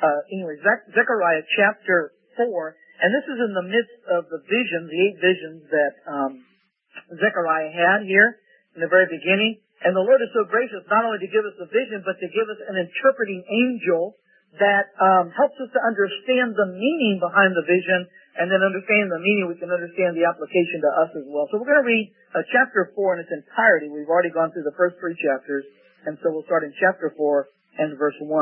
Zechariah chapter 4, and this is in the midst of the visions, the 8 visions that Zechariah had here in the very beginning. And the Lord is so gracious not only to give us a vision, but to give us an interpreting angel that helps us to understand the meaning behind the vision, and then understanding the meaning, we can understand the application to us as well. So we're going to read chapter 4 in its entirety. We've already gone through the first 3 chapters, and so we'll start in chapter 4 and verse 1.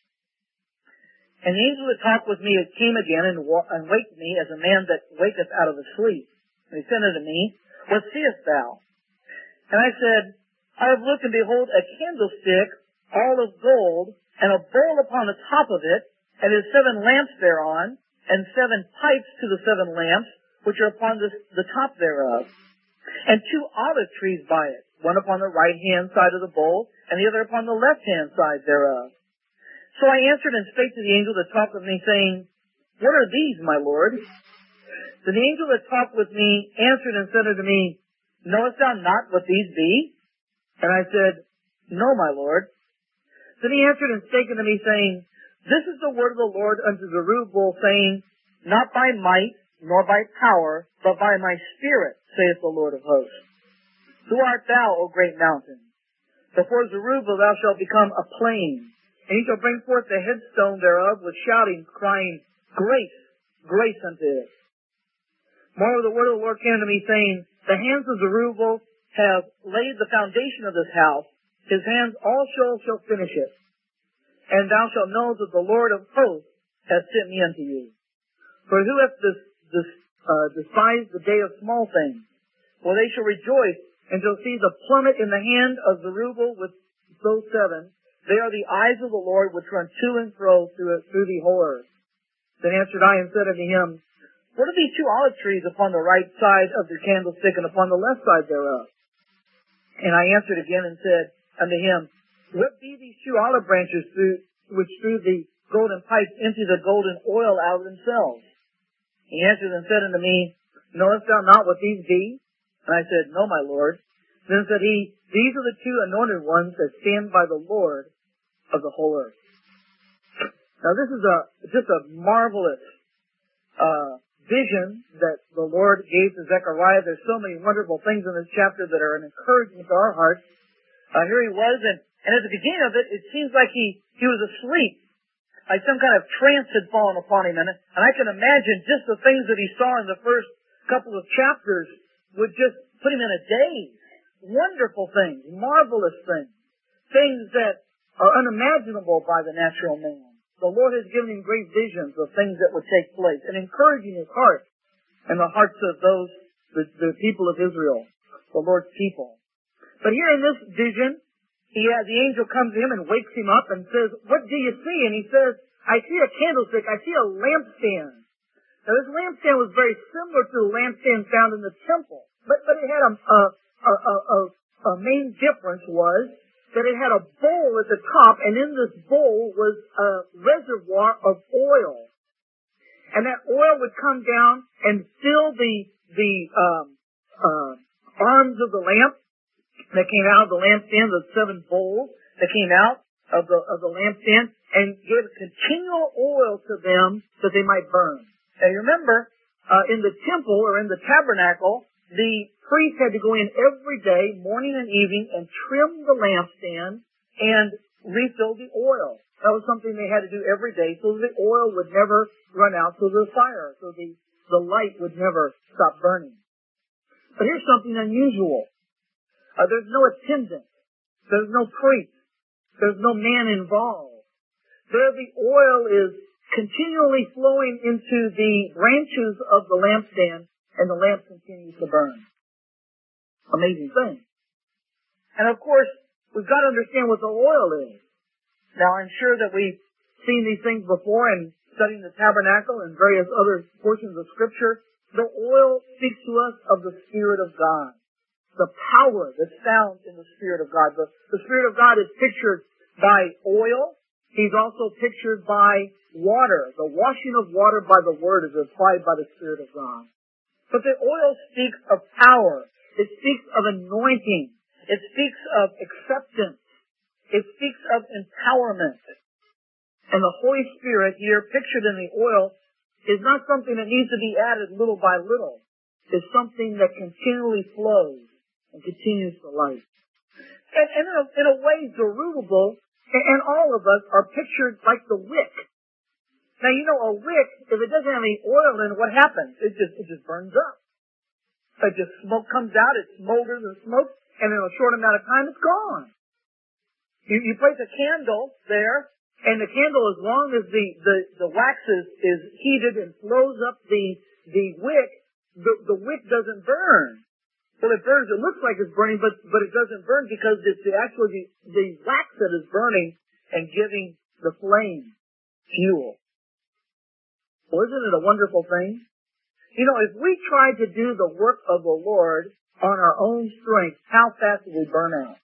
And the angel that talked with me came again and waked me as a man that waketh out of a sleep. And he said unto me, What seest thou? And I said, I have looked, and behold, a candlestick, all of gold, and a bowl upon the top of it, and his 7 lamps thereon, and 7 pipes to the 7 lamps, which are upon the top thereof. And 2 olive trees by it, one upon the right hand side of the bowl, and the other upon the left hand side thereof. So I answered and spake to the angel that talked with me, saying, What are these, my Lord? Then the angel that talked with me answered and said unto me, Knowest thou not what these be? And I said, No, my Lord. Then he answered and spake unto me, saying, This is the word of the Lord unto Zerubbabel, saying, Not by might, nor by power, but by my spirit, saith the Lord of hosts. Who art thou, O great mountain? Before Zerubbabel thou shalt become a plain, and he shall bring forth the headstone thereof with shouting, crying, Grace, grace unto it. Moreover, the word of the Lord came unto me, saying, The hands of Zerubbabel have laid the foundation of this house. His hands also shall finish it. And thou shalt know that the Lord of hosts hath sent me unto you. For who hath despised the day of small things? For they shall rejoice, and shall see the plummet in the hand of Zerubbabel with those 7. They are the eyes of the Lord, which run to and fro through the whole earth. Then answered I and said unto him, What are these 2 olive trees upon the right side of the candlestick, and upon the left side thereof? And I answered again and said unto him, What be these 2 olive branches which threw the golden pipes into the golden oil out of themselves? He answered and said unto me, Knowest thou not what these be? And I said, No, my Lord. Then said he, These are the 2 anointed ones that stand by the Lord of the whole earth. Now this is just a marvelous vision that the Lord gave to Zechariah. There's so many wonderful things in this chapter that are an encouragement to our hearts. Here he was, and at the beginning of it, it seems like he was asleep. Like some kind of trance had fallen upon him. And I can imagine just the things that he saw in the first couple of chapters would just put him in a daze. Wonderful things, marvelous things, things that are unimaginable by the natural man. The Lord has given him great visions of things that would take place, and encouraging his heart and the hearts of those, the people of Israel, the Lord's people. But here in this vision, the angel comes to him and wakes him up and says, What do you see? And he says, I see a candlestick, I see a lampstand. Now this lampstand was very similar to the lampstand found in the temple, but it had a main difference was that it had a bowl at the top, and in this bowl was a reservoir of oil. And that oil would come down and fill the arms of the lamp that came out of the lampstand, the 7 bowls that came out of the lampstand, and gave continual oil to them that they might burn. Now you remember, in the temple or in the tabernacle, the priest had to go in every day, morning and evening, and trim the lampstand and refill the oil. That was something they had to do every day so the oil would never run out to the fire, so the light would never stop burning. But here's something unusual. There's no attendant. There's no priest. There's no man involved. There the oil is continually flowing into the branches of the lampstand, and the lamp continues to burn. Amazing thing. And of course, we've got to understand what the oil is. Now, I'm sure that we've seen these things before in studying the tabernacle and various other portions of Scripture. The oil speaks to us of the Spirit of God. The power that's found in the Spirit of God. The Spirit of God is pictured by oil. He's also pictured by water. The washing of water by the Word is applied by the Spirit of God. But the oil speaks of power. It speaks of anointing. It speaks of acceptance. It speaks of empowerment. And the Holy Spirit here, pictured in the oil, is not something that needs to be added little by little. It's something that continually flows and continues to light. And in a way, Zerubbabel and all of us are pictured like the wick. Now, you know, a wick, if it doesn't have any oil in it, what happens? It just burns up. It just smoke comes out, it smolders and smokes, and in a short amount of time, it's gone. You place a candle there, and the candle, as long as the wax is heated and flows up the wick, the wick doesn't burn. Well, it burns, it looks like it's burning, but it doesn't burn because it's actually the wax that is burning and giving the flame fuel. Well, isn't it a wonderful thing? You know, if we tried to do the work of the Lord on our own strength, how fast would we burn out?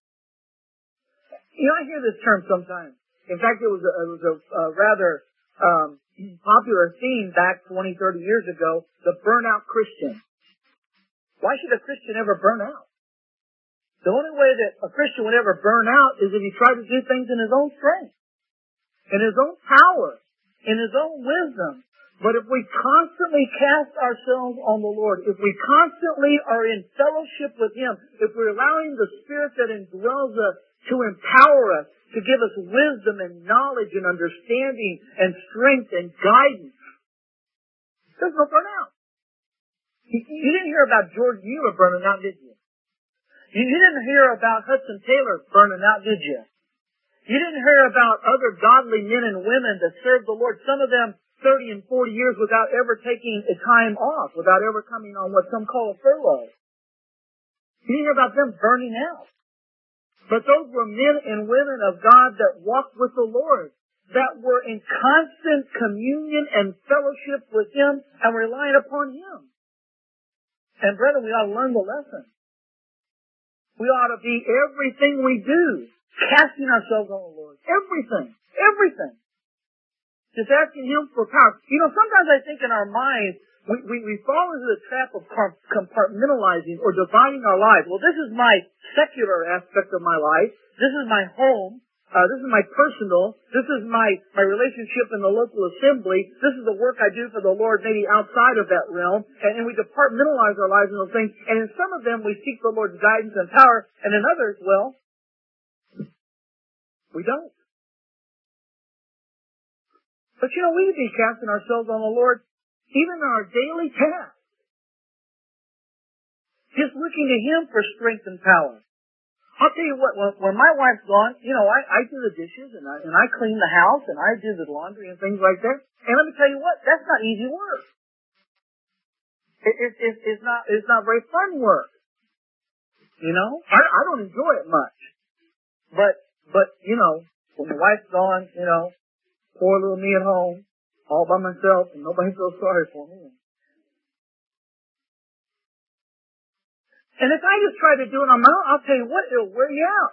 You know, I hear this term sometimes. In fact, it was a rather popular theme back 20, 30 years ago, the burnout Christian. Why should a Christian ever burn out? The only way that a Christian would ever burn out is if he tried to do things in his own strength, in his own power, in his own wisdom. But if we constantly cast ourselves on the Lord, if we constantly are in fellowship with Him, if we're allowing the Spirit that indwells us to empower us, to give us wisdom and knowledge and understanding and strength and guidance, there's no burnout. You didn't hear about George Mueller burning out, did you? You didn't hear about Hudson Taylor burning out, did you? You didn't hear about other godly men and women that served the Lord, some of them 30 and 40 years without ever taking a time off, without ever coming on what some call a furlough. You didn't hear about them burning out. But those were men and women of God that walked with the Lord, that were in constant communion and fellowship with Him and relying upon Him. And brethren, we ought to learn the lesson. We ought to be everything we do, casting ourselves on the Lord. Everything. Everything. Just asking Him for power. You know, sometimes I think in our minds, we fall into the trap of compartmentalizing or dividing our lives. Well, this is my secular aspect of my life. This is my home. This is my personal. This is my relationship in the local assembly. This is the work I do for the Lord maybe outside of that realm. And we compartmentalize our lives in those things. And in some of them we seek the Lord's guidance and power. And in others, well, we don't. But you know, we need to be casting ourselves on the Lord even in our daily tasks. Just looking to Him for strength and power. I'll tell you what, when my wife's gone, you know, I do the dishes and I clean the house and I do the laundry and things like that. And let me tell you what, that's not easy work. It's not very fun work. You know? I don't enjoy it much. But, you know, when my wife's gone, you know, poor little me at home, all by myself, and nobody feels sorry for me. And if I just try to do it on my own, I'll tell you what, it'll wear you out.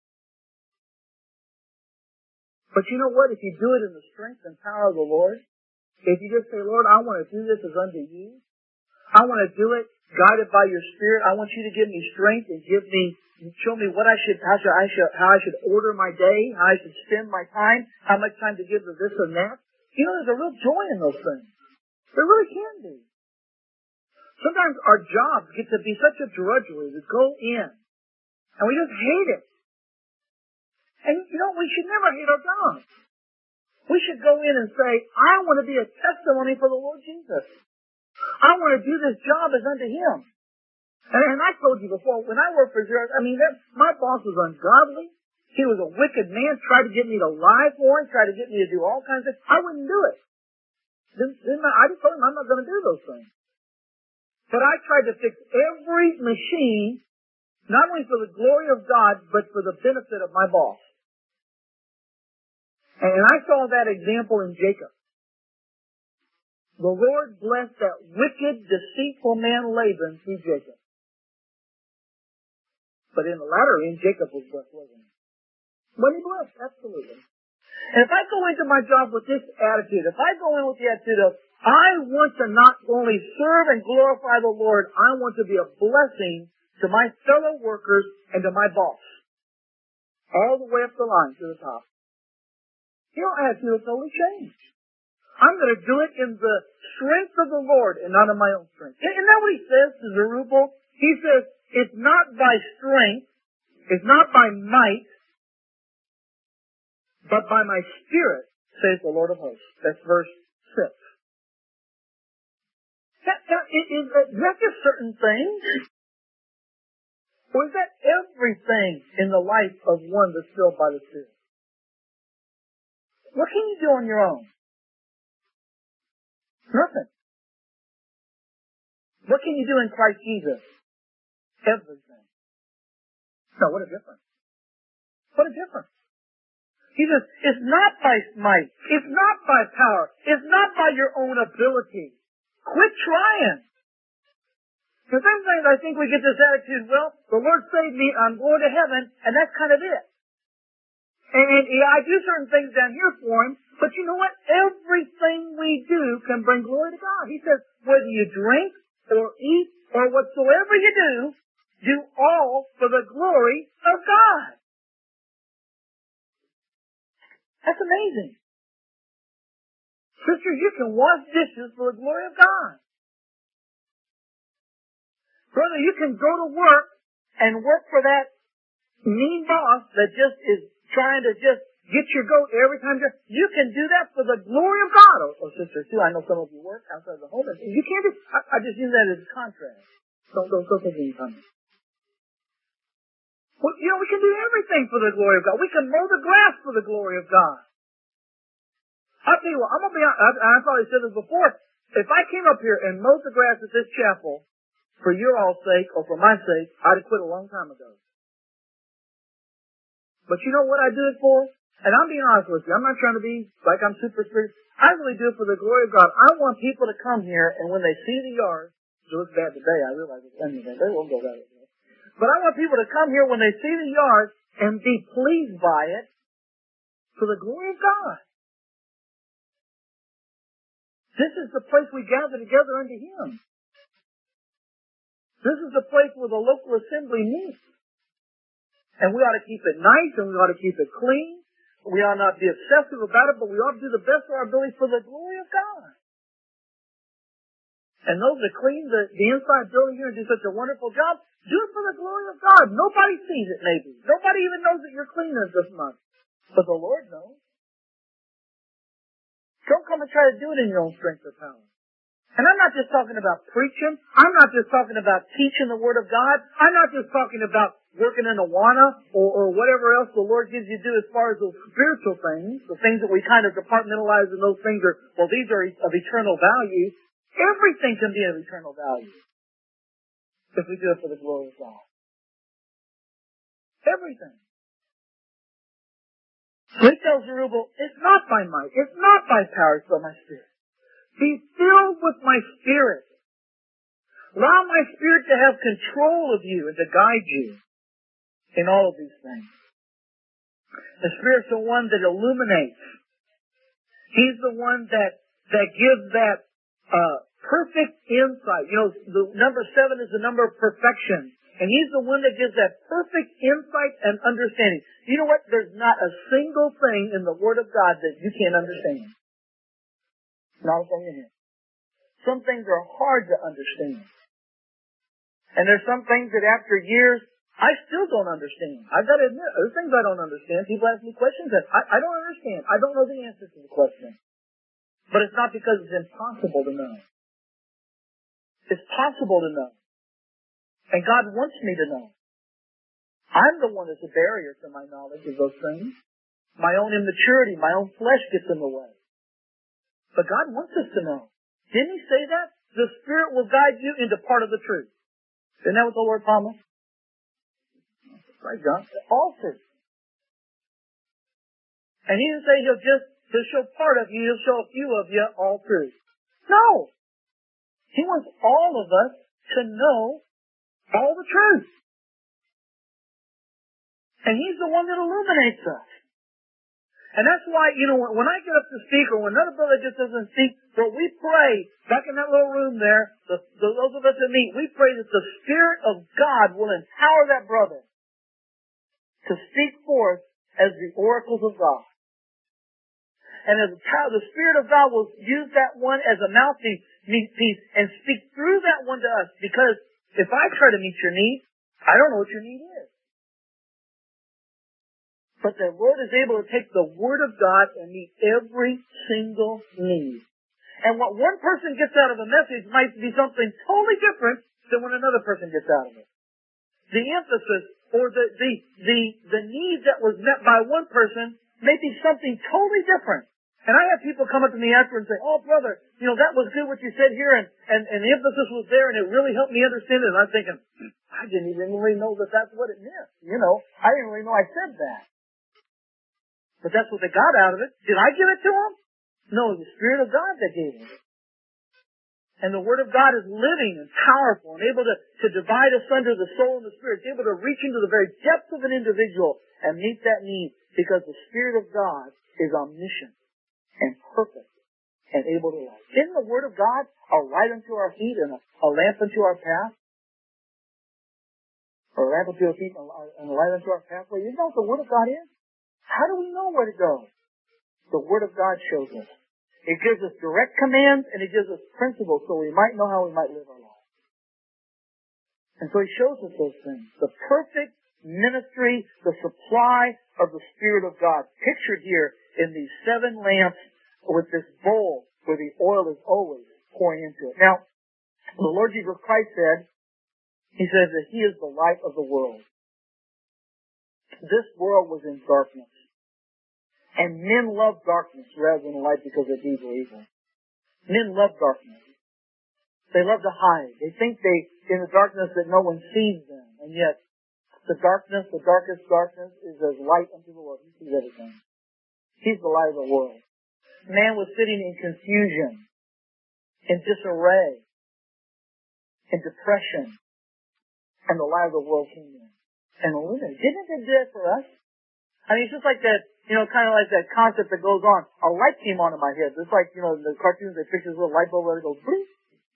But you know what? If you do it in the strength and power of the Lord, if you just say, Lord, I want to do this as unto you, I want to do it guided by your Spirit. I want you to give me strength and show me what how I should order my day, how I should spend my time, how much time to give to this and that. You know, there's a real joy in those things. There really can be. Sometimes our jobs get to be such a drudgery to go in, and we just hate it. And you know, we should never hate our jobs. We should go in and say, I want to be a testimony for the Lord Jesus. I want to do this job as unto Him. And I told you before, when I worked for Xerox, I mean, my boss was ungodly. He was a wicked man, tried to get me to lie for him, tried to get me to do all kinds of things. I wouldn't do it. I just told him I'm not going to do those things. But I tried to fix every machine, not only for the glory of God, but for the benefit of my boss. And I saw that example in Jacob. The Lord blessed that wicked, deceitful man Laban through Jacob. But in the latter end, Jacob was blessed, wasn't he? Wasn't he blessed? Absolutely. And if I go into my job with this attitude, if I go in with the attitude of, I want to not only serve and glorify the Lord, I want to be a blessing to my fellow workers and to my boss. All the way up the line to the top. He'll ask you to totally change. I'm going to do it in the strength of the Lord and not in my own strength. Isn't that what he says to Zerubbabel? He says, it's not by strength, it's not by might, but by my Spirit, says the Lord of hosts. That's verse 6. Is that just certain things? Or is that everything in the life of one that's filled by the Spirit? What can you do on your own? Nothing. What can you do in Christ Jesus? Everything. No, what a difference. What a difference. He says, it's not by might. It's not by power. It's not by your own ability. Quit trying. Because sometimes I think we get this attitude, well, the Lord saved me, I'm going to heaven, and that's kind of it. And yeah, I do certain things down here for Him, but you know what? Everything we do can bring glory to God. He says, whether you drink or eat or whatsoever you do all for the glory of God. That's amazing. Sister, you can wash dishes for the glory of God. Brother, you can go to work and work for that mean boss that just is trying to just get your goat every time you can do that for the glory of God. Oh, sister, too, I know some of you work outside the home. You can't do, I just use that as a contrast. Don't think any comment. Well, you know, we can do everything for the glory of God. We can mow the grass for the glory of God. I'll tell you what, I'm going to be honest, I probably said this before. If I came up here and mowed the grass at this chapel for your all's sake or for my sake, I'd have quit a long time ago. But you know what I do it for? And I'm being honest with you. I'm not trying to be like I'm super spiritual. I really do it for the glory of God. I want people to come here, and when they see the yard, it looks bad today, I realize it's ending there. They won't go that way. But I want people to come here when they see the yard and be pleased by it for the glory of God. This is the place we gather together unto Him. This is the place where the local assembly meets. And we ought to keep it nice, and we ought to keep it clean. We ought not be obsessive about it, but we ought to do the best of our ability for the glory of God. And those that clean the inside building here and do such a wonderful job, do it for the glory of God. Nobody sees it, maybe. Nobody even knows that you're cleaning this month. But the Lord knows. Don't come and try to do it in your own strength or power. And I'm not just talking about preaching. I'm not just talking about teaching the Word of God. I'm not just talking about working in Awana or whatever else the Lord gives you to do as far as those spiritual things, the things that we kind of compartmentalize, and those things are, well, these are of eternal value. Everything can be of eternal value if we do it for the glory of God. Everything. So he tells Zerubbabel, it's not by might, it's not by power, it's by my Spirit. Be filled with my Spirit. Allow my Spirit to have control of you and to guide you in all of these things. The Spirit's the one that illuminates. He's the one that gives that perfect insight. You know, the number 7 is the number of perfection. And He's the one that gives that perfect insight and understanding. You know what? There's not a single thing in the Word of God that you can't understand. Not a thing in here. Some things are hard to understand. And there's some things that after years, I still don't understand. I've got to admit, there's things I don't understand. People ask me questions that I don't understand. I don't know the answer to the question. But it's not because it's impossible to know. It's possible to know. And God wants me to know. I'm the one that's a barrier to my knowledge of those things. My own immaturity, my own flesh gets in the way. But God wants us to know. Didn't He say that? The Spirit will guide you into part of the truth. Isn't that what the Lord promised? Right, John? All truth. And He didn't say He'll show part of you, He'll show a few of you all truth. No. He wants all of us to know all the truth. And He's the one that illuminates us. And that's why, you know, when I get up to speak, or when another brother just doesn't speak, but we pray, back in that little room there, those of us that meet, we pray that the Spirit of God will empower that brother to speak forth as the oracles of God. And as a child, the Spirit of God will use that one as a mouthpiece and speak through that one to us. Because if I try to meet your need, I don't know what your need is. But the Lord is able to take the Word of God and meet every single need. And what one person gets out of a message might be something totally different than what another person gets out of it. The emphasis or the need that was met by one person may be something totally different. And I have people come up to me after and say, "Oh, brother, that was good what you said here, and the emphasis was there, and it really helped me understand it." And I'm thinking, I didn't even really know that that's what it meant. I didn't really know I said that. But that's what they got out of it. Did I give it to them? No, it was the Spirit of God that gave it. And the Word of God is living and powerful and able to divide asunder the soul and the spirit. It's able to reach into the very depths of an individual and meet that need because the Spirit of God is omniscient and perfect and able to light. Isn't the Word of God a light unto our feet and a lamp unto our path? Or a lamp unto our feet and a light unto our pathway? You know what the Word of God is? How do we know where to go? The Word of God shows us. It gives us direct commands and it gives us principles so we might know how we might live our lives. And so He shows us those things. The perfect ministry, the supply of the Spirit of God, pictured here in these 7 lamps with this bowl where the oil is always pouring into it. Now, the Lord Jesus Christ said, He says that He is the light of the world. This world was in darkness. And men love darkness rather than light because their deeds were evil. Men love darkness. They love to hide. They think in the darkness that no one sees them. And yet, the darkest darkness, is as light unto the Lord. He sees everything. He's the light of the world. Man was sitting in confusion, in disarray, in depression. And the light of the world came in and illuminated. Didn't it do that for us? I mean, it's just like that, kind of like that concept that goes on. A light came on in my head. It's like, the cartoons, they picture this little light bulb where it goes, blink,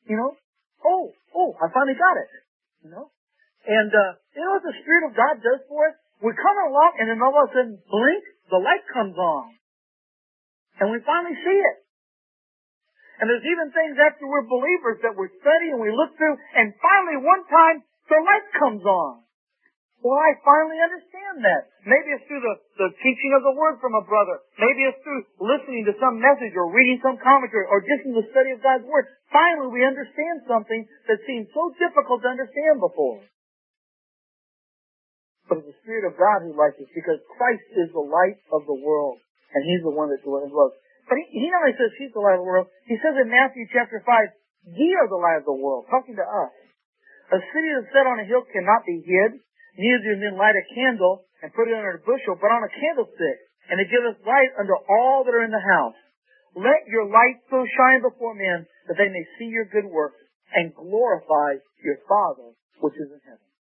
I finally got it, And, what the Spirit of God does for us? We come along and then all of a sudden, blink, the light comes on. And we finally see it. And there's even things after we're believers that we study and we look through, and finally one time, the light comes on. Well, I finally understand that. Maybe it's through the teaching of the Word from a brother. Maybe it's through listening to some message or reading some commentary or just in the study of God's Word. Finally, we understand something that seemed so difficult to understand before. But it's the Spirit of God who lights us because Christ is the light of the world. And He's the one that loves. But He not only says He's the light of the world, He says in Matthew chapter 5, ye are the light of the world, talking to us. A city that's set on a hill cannot be hid. Neither do men light a candle and put it under a bushel, but on a candlestick, and it giveth light unto all that are in the house. Let your light so shine before men that they may see your good works and glorify your Father which is in heaven.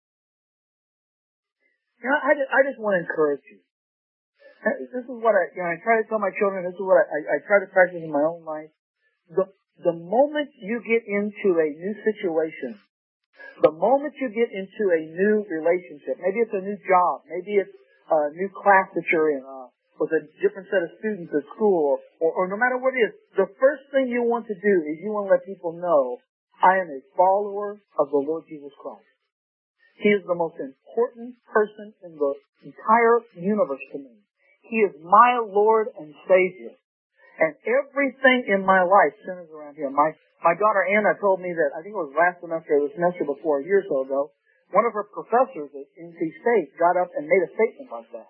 I just want to encourage you. This is what I try to tell my children. This is what I try to practice in my own life. The moment you get into a new situation, the moment you get into a new relationship, maybe it's a new job, maybe it's a new class that you're in, with a different set of students at school, or no matter what it is, the first thing you want to do is you want to let people know, I am a follower of the Lord Jesus Christ. He is the most important person in the entire universe to me. He is my Lord and Savior. And everything in my life centers around Him. My daughter Anna told me that, I think it was last semester or the semester before, a year or so ago, one of her professors at NC State got up and made a statement like that.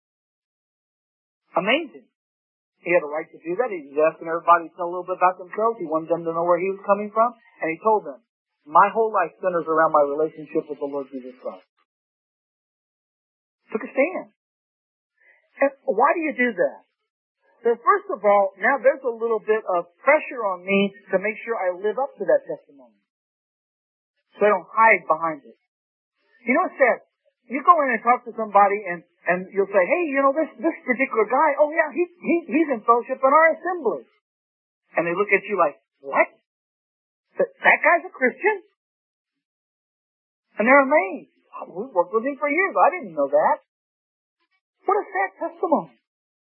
Amazing. He had a right to do that. He was asking everybody to tell a little bit about themselves. He wanted them to know where he was coming from. And he told them, my whole life centers around my relationship with the Lord Jesus Christ. Took a stand. And why do you do that? So first of all, now there's a little bit of pressure on me to make sure I live up to that testimony. So I don't hide behind it. You know what's sad? You go in and talk to somebody and you'll say, hey, this particular guy, oh yeah, he's in fellowship in our assembly. And they look at you like, what? That guy's a Christian? And they're amazed. We've worked with him for years. I didn't know that. What a sad testimony. So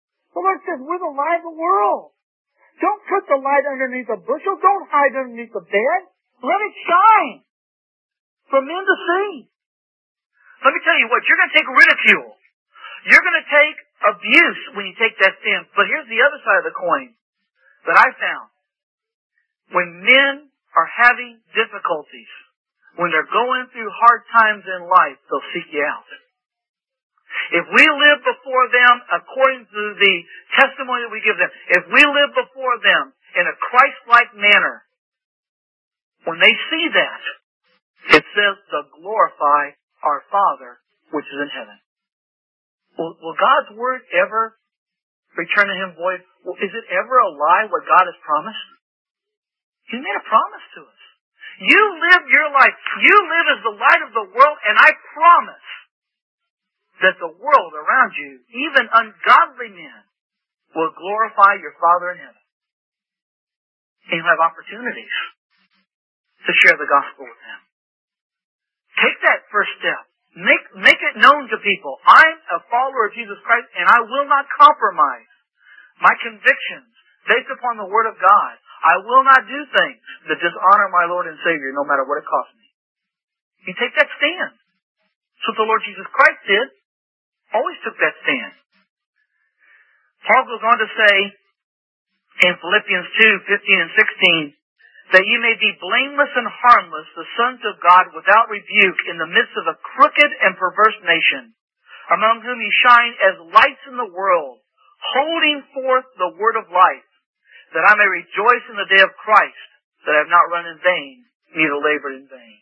The Lord says we're the light of the world. Don't put the light underneath a bushel. Don't hide underneath the bed. Let it shine for men to see. Let me tell you what, you're going to take ridicule. You're going to take abuse when you take that stand. But here's the other side of the coin that I found. When men are having difficulties, when they're going through hard times in life, they'll seek you out. If we live before them according to the testimony that we give them, if we live before them in a Christ-like manner, when they see that, it says to glorify our Father which is in heaven. Will God's word ever return to Him void? Is it ever a lie what God has promised? He made a promise to us. You live your life. You live as the light of the world, and I promise that the world around you, even ungodly men, will glorify your Father in heaven. And you'll have opportunities to share the gospel with them. Take that first step. Make it known to people. I'm a follower of Jesus Christ, and I will not compromise my convictions based upon the Word of God. I will not do things that dishonor my Lord and Savior, no matter what it costs me. You take that stand. That's what the Lord Jesus Christ did. Always took that stand. Paul goes on to say in Philippians 2:15 and 16, that you may be blameless and harmless, the sons of God without rebuke, in the midst of a crooked and perverse nation, among whom you shine as lights in the world, holding forth the word of life, that I may rejoice in the day of Christ, that I have not run in vain, neither labored in vain.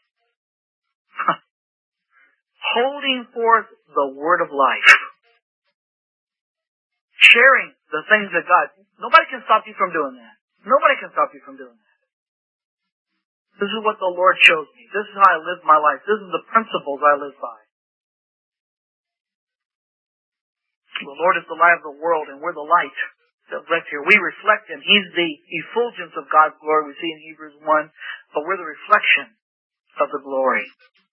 Holding forth the word of life. Sharing the things of God. Nobody can stop you from doing that. Nobody can stop you from doing that. This is what the Lord shows me. This is how I live my life. This is the principles I live by. The Lord is the light of the world, and we're the light that lives here. We reflect Him. He's the effulgence of God's glory, we see in Hebrews 1, but we're the reflection of the glory.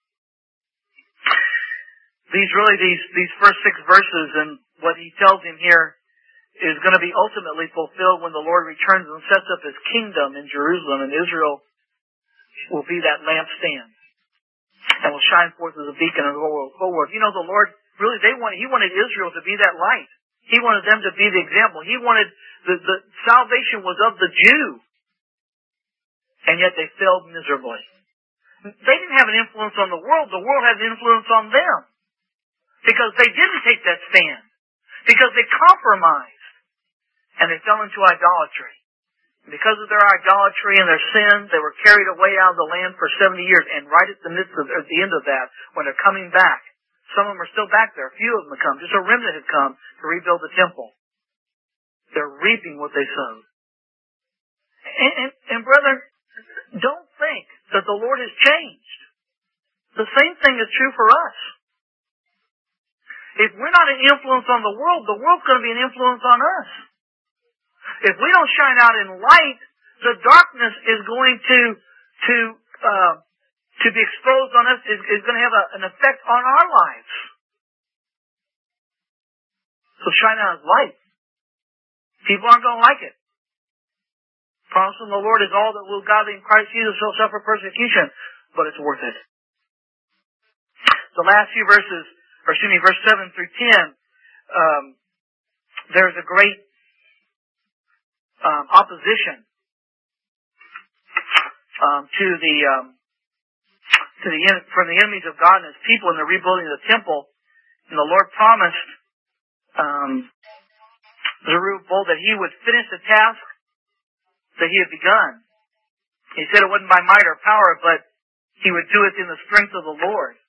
These first 6 verses and what He tells him here is going to be ultimately fulfilled when the Lord returns and sets up His kingdom in Jerusalem, and Israel will be that lampstand and will shine forth as a beacon in the whole world. You know, the Lord, really, He wanted Israel to be that light. He wanted them to be the example. He wanted, the salvation was of the Jew. And yet they failed miserably. They didn't have an influence on the world had an influence on them. Because they didn't take that stand. Because they compromised. And they fell into idolatry. Because of their idolatry and their sin, they were carried away out of the land for 70 years. And right at the end of that, when they're coming back, some of them are still back there. A few of them have come. Just a remnant had come to rebuild the temple. They're reaping what they sowed. And brethren, don't think that the Lord has changed. The same thing is true for us. If we're not an influence on the world's going to be an influence on us. If we don't shine out in light, the darkness is going to be exposed on us, is going to have an effect on our lives. So shine out as light. People aren't going to like it. Promise from the Lord is all that will godly in Christ Jesus shall suffer persecution, but it's worth it. The last few verses, verse 7 through 10, there's a great opposition from the enemies of God and His people in the rebuilding of the temple. And the Lord promised Zerubbabel that He would finish the task that He had begun. He said it wasn't by might or power, but He would do it in the strength of the Lord.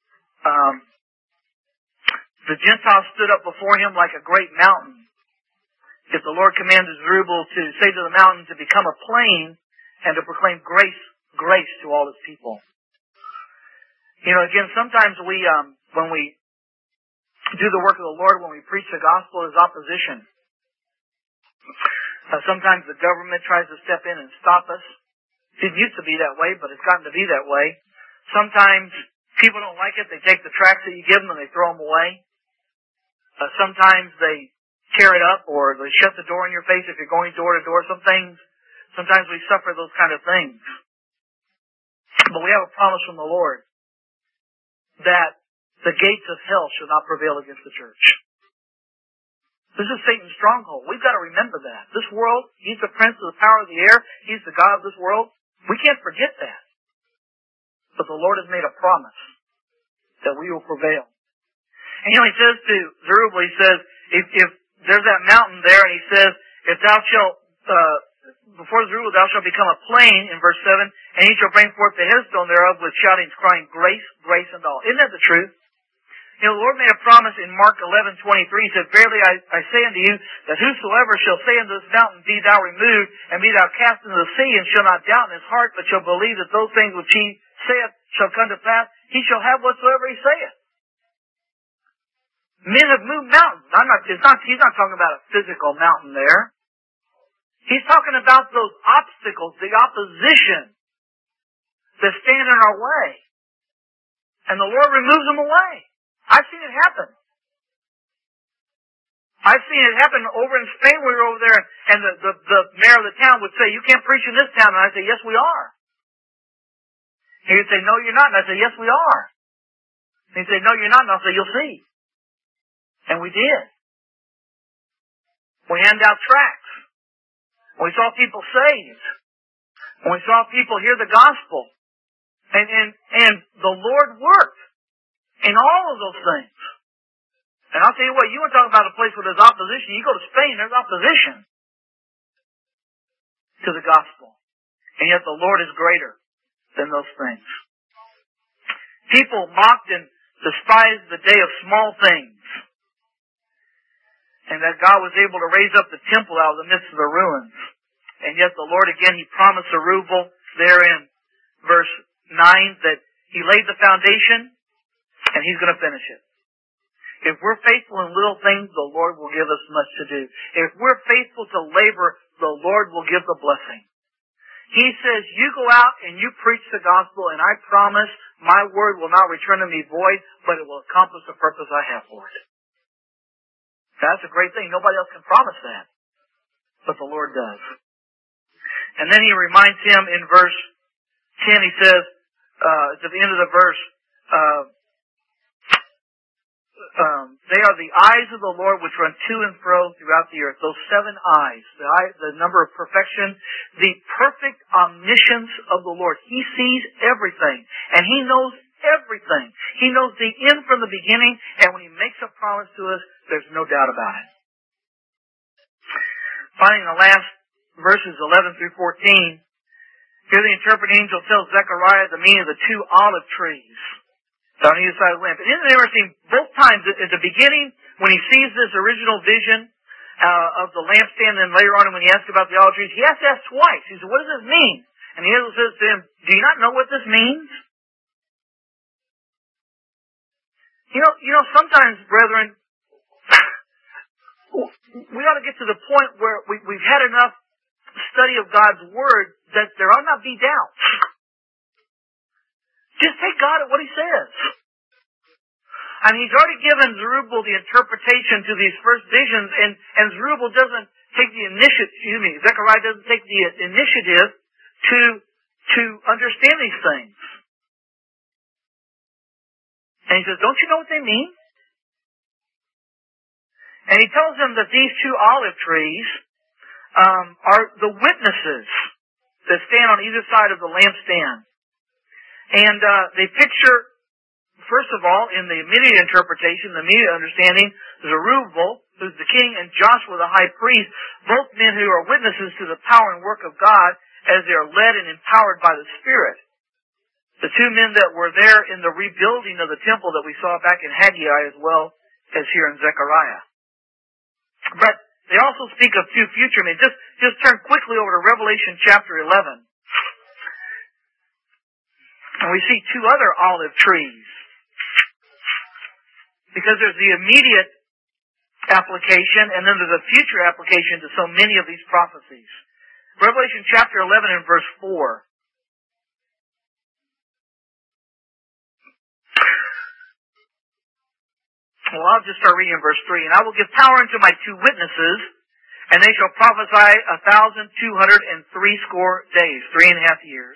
The Gentiles stood up before Him like a great mountain. If the Lord commanded Zerubbabel to say to the mountain to become a plain and to proclaim grace to all His people. You know, again, sometimes when we do the work of the Lord, when we preach the gospel, there's opposition. Sometimes the government tries to step in and stop us. It used to be that way, but it's gotten to be that way. Sometimes people don't like it. They take the tracts that you give them and they throw them away. Sometimes they tear it up or they shut the door in your face if you're going door to door. Sometimes we suffer those kind of things. But we have a promise from the Lord that the gates of hell shall not prevail against the church. This is Satan's stronghold. We've got to remember that. This world, he's the prince of the power of the air. He's the God of this world. We can't forget that. But the Lord has made a promise that we will prevail. And he says to Zerubbabel, he says, if there's that mountain there, and he says, if thou shalt, before Zerubbabel thou shalt become a plain, in verse 7, and he shall bring forth the headstone thereof with shoutings, crying, grace, grace and all. Isn't that the truth? The Lord made a promise in Mark 11:23. He said, verily I say unto you, that whosoever shall say unto this mountain, be thou removed, and be thou cast into the sea, and shall not doubt in his heart, but shall believe that those things which he saith shall come to pass, he shall have whatsoever he saith. Men have moved mountains. He's not talking about a physical mountain there. He's talking about those obstacles, the opposition that stand in our way. And the Lord removes them away. I've seen it happen. I've seen it happen over in Spain. We were over there, and the mayor of the town would say, you can't preach in this town. And I'd say, yes, we are. He would say, no, you're not. And I'd say, yes, we are. And he'd say, no, you're not. And I'll say, you'll see. And we did. We handed out tracts. We saw people saved. We saw people hear the gospel. And the Lord worked in all of those things. And I'll tell you what, you want to talk about a place where there's opposition. You go to Spain, there's opposition to the gospel. And yet the Lord is greater than those things. People mocked and despised the day of small things. And that God was able to raise up the temple out of the midst of the ruins. And yet the Lord again, He promised Zerubbabel there in verse 9 that He laid the foundation and He's going to finish it. If we're faithful in little things, the Lord will give us much to do. If we're faithful to labor, the Lord will give the blessing. He says, you go out and you preach the gospel, and I promise my word will not return to me void, but it will accomplish the purpose I have for it. That's a great thing. Nobody else can promise that. But the Lord does. And then He reminds him in verse 10, He says, at the end of the verse, they are the eyes of the Lord which run to and fro throughout the earth. Those 7 eyes, the number of perfection, the perfect omniscience of the Lord. He sees everything, and He knows everything. He knows the end from the beginning, and when He makes a promise to us, there's no doubt about it. Finally, in the last verses 11 through 14, here the interpreting angel tells Zechariah the meaning of the 2 olive trees on either side of the lamp. And isn't it interesting, both times, at the beginning, when he sees this original vision of the lampstand, and then later on when he asks about the olive trees, he has to ask twice. He says, what does this mean? And the angel says to him, do you not know what this means? You know, sometimes, brethren, we ought to get to the point where we've had enough study of God's Word that there ought not be doubts. Just take God at what He says. I mean, He's already given Zerubbabel the interpretation to these first visions, and Zerubbabel doesn't take the initiative, Zechariah doesn't take the initiative to understand these things. And he says, don't you know what they mean? And he tells them that these 2 olive trees are the witnesses that stand on either side of the lampstand. And they picture, first of all, in the immediate interpretation, the immediate understanding, Zerubbabel, who's the king, and Joshua, the high priest, both men who are witnesses to the power and work of God as they are led and empowered by the Spirit. The 2 men that were there in the rebuilding of the temple that we saw back in Haggai as well as here in Zechariah. But they also speak of 2 future men. Just turn quickly over to Revelation chapter 11. And we see 2 other olive trees. Because there's the immediate application, and then there's a future application to so many of these prophecies. Revelation chapter 11 and verse 4. Well, I'll just start reading in verse 3. And I will give power unto my 2 witnesses, and they shall prophesy 1,260 days, 3.5 years,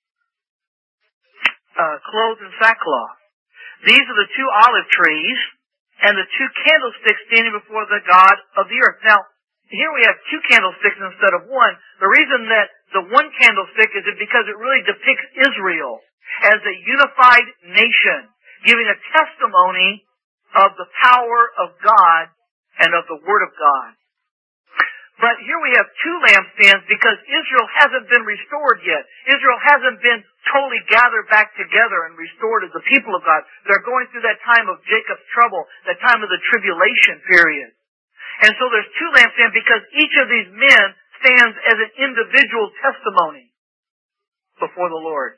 clothed in sackcloth. These are the 2 olive trees, and the 2 candlesticks standing before the God of the earth. Now, here we have 2 candlesticks instead of 1. The reason that the 1 candlestick is because it really depicts Israel as a unified nation, giving a testimony of the power of God and of the Word of God. But here we have 2 lampstands because Israel hasn't been restored yet. Israel hasn't been totally gathered back together and restored as the people of God. They're going through that time of Jacob's trouble, that time of the tribulation period. And so there's 2 lampstands because each of these men stands as an individual testimony before the Lord.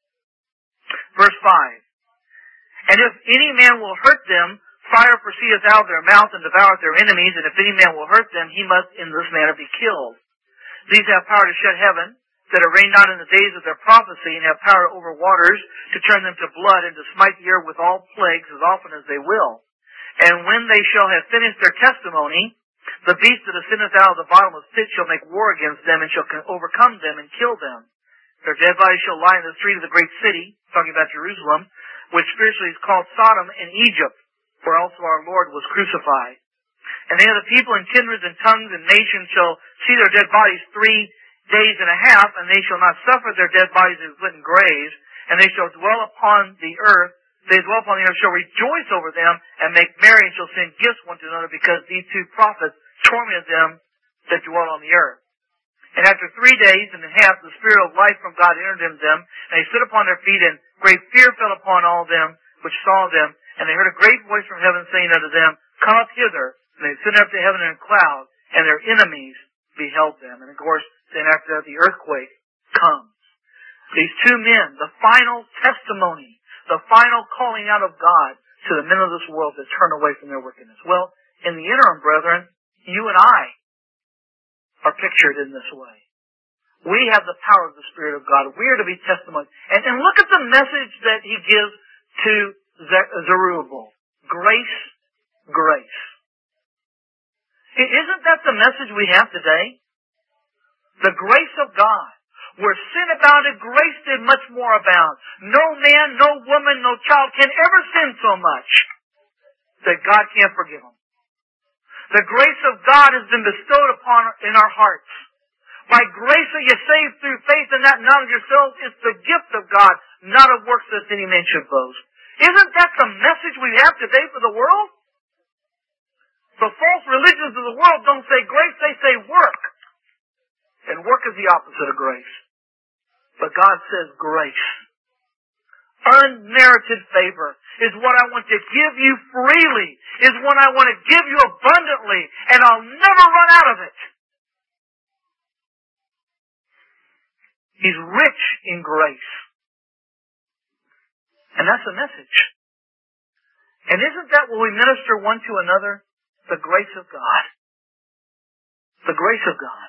Verse 5. And if any man will hurt them, fire proceedeth out of their mouth and devoureth their enemies, and if any man will hurt them, he must in this manner be killed. These have power to shut heaven, that it rain not in the days of their prophecy, and have power over waters, to turn them to blood, and to smite the earth with all plagues as often as they will. And when they shall have finished their testimony, the beast that ascendeth out of the bottomless pit shall make war against them, and shall overcome them, and kill them. Their dead bodies shall lie in the street of the great city, talking about Jerusalem, which spiritually is called Sodom and Egypt, where also our Lord was crucified. And then the people and kindreds and tongues and nations shall see their dead bodies 3 days and a half, and they shall not suffer their dead bodies as written graves, and they shall dwell upon the earth. They dwell upon the earth shall rejoice over them, and make merry, and shall send gifts one to another, because these 2 prophets tormented them that dwell on the earth. And after 3 days and a half, the Spirit of life from God entered into them, and they stood upon their feet, and great fear fell upon all them which saw them. And they heard a great voice from heaven saying unto them, Come up hither. And they ascended up to heaven in a cloud, and their enemies beheld them. And of course, then after that, the earthquake comes. These 2 men, the final testimony, the final calling out of God to the men of this world that turn away from their wickedness. Well, in the interim, brethren, you and I are pictured in this way. We have the power of the Spirit of God. We are to be testimony. And look at the message that he gives to Zerubbabel. Grace, grace. Isn't that the message we have today? The grace of God. Where sin abounded, grace did much more abound. No man, no woman, no child can ever sin so much that God can't forgive them. The grace of God has been bestowed upon in our hearts. By grace are you saved through faith, and that not of yourselves. It's the gift of God, not of works that any man should boast. Isn't that the message we have today for the world? The false religions of the world don't say grace, they say work. And work is the opposite of grace. But God says grace. Unmerited favor is what I want to give you freely, is what I want to give you abundantly, and I'll never run out of it. He's rich in grace. And that's the message. And isn't that what we minister one to another? The grace of God. The grace of God.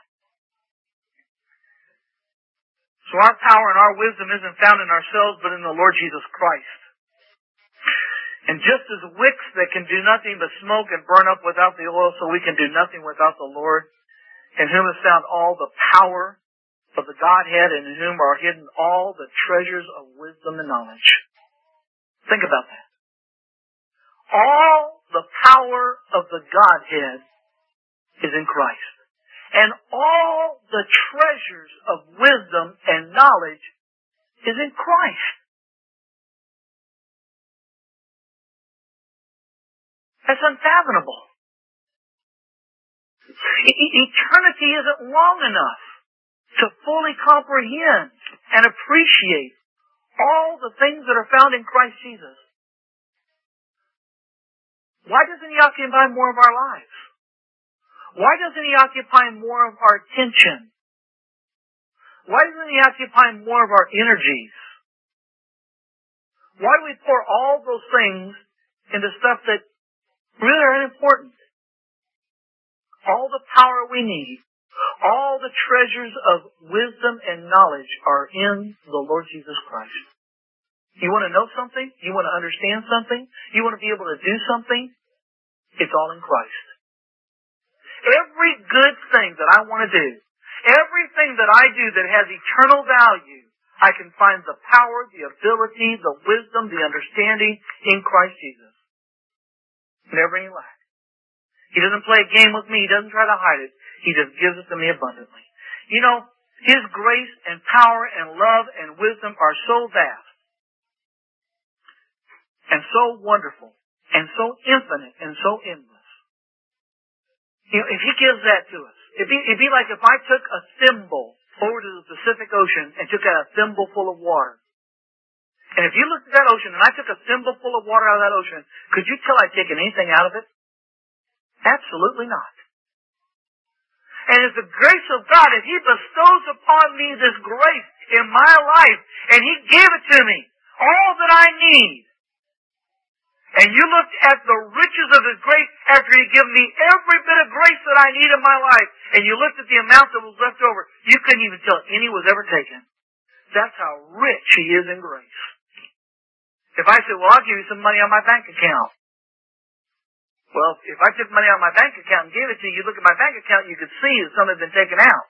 So our power and our wisdom isn't found in ourselves, but in the Lord Jesus Christ. And just as wicks that can do nothing but smoke and burn up without the oil, so we can do nothing without the Lord, in whom is found all the power of the Godhead, and in whom are hidden all the treasures of wisdom and knowledge. Think about that. All the power of the Godhead is in Christ. And all the treasures of wisdom and knowledge is in Christ. That's unfathomable. Eternity isn't long enough to fully comprehend and appreciate all the things that are found in Christ Jesus. Why doesn't He occupy more of our lives? Why doesn't He occupy more of our attention? Why doesn't He occupy more of our energies? Why do we pour all those things into stuff that really are unimportant? All the power we need, all the treasures of wisdom and knowledge are in the Lord Jesus Christ. You want to know something? You want to understand something? You want to be able to do something? It's all in Christ. Every good thing that I want to do, everything that I do that has eternal value, I can find the power, the ability, the wisdom, the understanding in Christ Jesus. Never any lack. He doesn't play a game with me. He doesn't try to hide it. He just gives it to me abundantly. You know, His grace and power and love and wisdom are so vast and so wonderful and so infinite and so endless. You know, if He gives that to us, it'd be like if I took a thimble over to the Pacific Ocean and took out a thimble full of water. And if you looked at that ocean and I took a thimble full of water out of that ocean, could you tell I'd taken anything out of it? Absolutely not. And it's the grace of God, if He bestows upon me this grace in my life, and He gave it to me, all that I need. And you looked at the riches of His grace after He gave me every bit of grace that I need in my life, and you looked at the amount that was left over, you couldn't even tell any was ever taken. That's how rich He is in grace. If I said, well, I'll give you some money on my bank account. Well, if I took money out of my bank account and gave it to you, you look at my bank account, you could see that some had been taken out.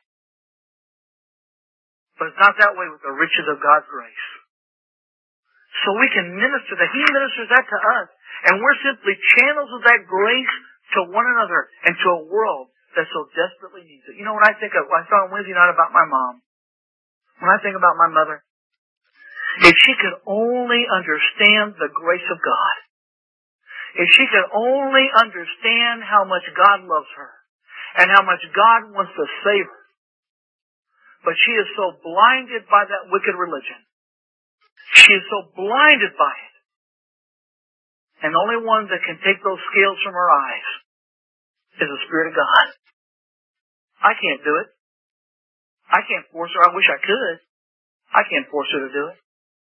But it's not that way with the riches of God's grace. So we can minister that. He ministers that to us. And we're simply channels of that grace to one another and to a world that so desperately needs it. You know what I think of? I saw on Wednesday night about my mom. When I think about my mother, if she could only understand the grace of God, if she could only understand how much God loves her and how much God wants to save her. But she is so blinded by that wicked religion. She is so blinded by it. And the only one that can take those scales from her eyes is the Spirit of God. I can't do it. I can't force her. I wish I could. I can't force her to do it.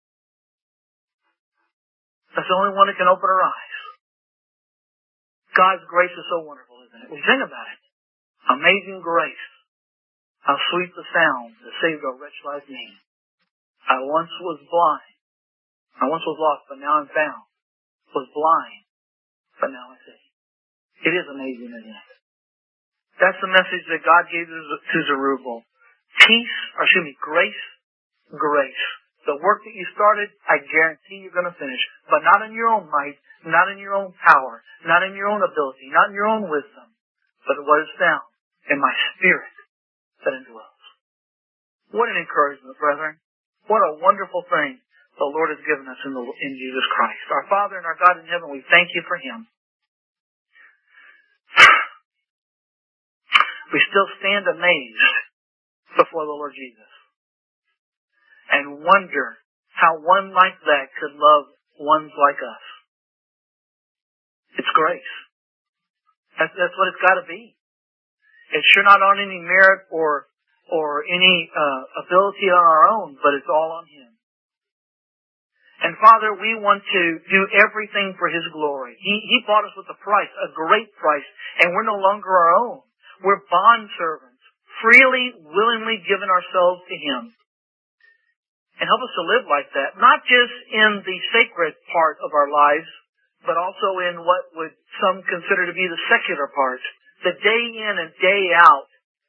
That's the only one that can open her eyes. God's grace is so wonderful, isn't it? We think about it. Amazing grace. How sweet the sound that saved a wretch like me. I once was blind. I once was lost, but now I'm found. Was blind, but now I see. It is amazing, isn't it? That's the message that God gave to Zerubbabel. Grace, grace. The work that you started, I guarantee you're going to finish. But not in your own might, not in your own power, not in your own ability, not in your own wisdom, but what is found in my Spirit that indwells. What an encouragement, brethren. What a wonderful thing the Lord has given us in Jesus Christ. Our Father and our God in heaven, we thank you for Him. We still stand amazed before the Lord Jesus and wonder how one like that could love ones like us. It's grace. That's what it's got to be. It's sure not on any merit or any ability on our own, but it's all on Him. And Father, we want to do everything for His glory. He bought us with a price, a great price, and we're no longer our own. We're bond servants, freely, willingly giving ourselves to Him. And help us to live like that, not just in the sacred part of our lives, but also in what would some consider to be the secular part, the day in and day out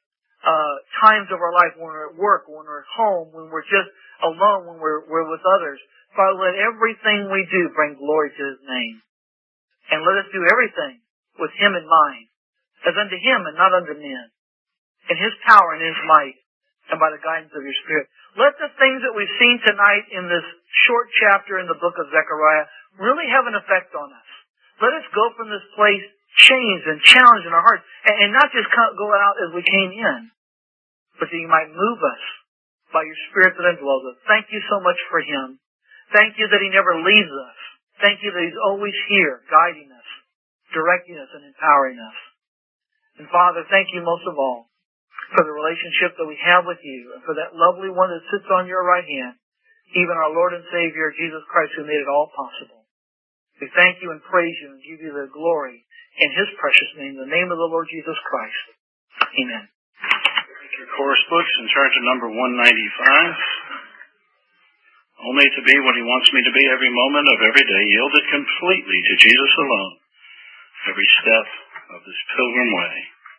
times of our life when we're at work, when we're at home, when we're just alone, when we're with others. Father, let everything we do bring glory to His name. And let us do everything with Him in mind, as unto Him and not unto men, in His power and His might, and by the guidance of your Spirit. Let the things that we've seen tonight in this short chapter in the book of Zechariah really have an effect on us. Let us go from this place changed and challenged in our hearts, and not just go out as we came in, but that you might move us by your Spirit that indwells us. Thank you so much for Him. Thank you that He never leaves us. Thank you that He's always here, guiding us, directing us, and empowering us. And Father, thank you most of all for the relationship that we have with you, and for that lovely one that sits on your right hand, even our Lord and Savior, Jesus Christ, who made it all possible. We thank you and praise you and give you the glory in His precious name, the name of the Lord Jesus Christ. Amen. Take your course books and turn to number 195. Only to be what He wants me to be every moment of every day, yielded completely to Jesus alone. every step of this pilgrim way.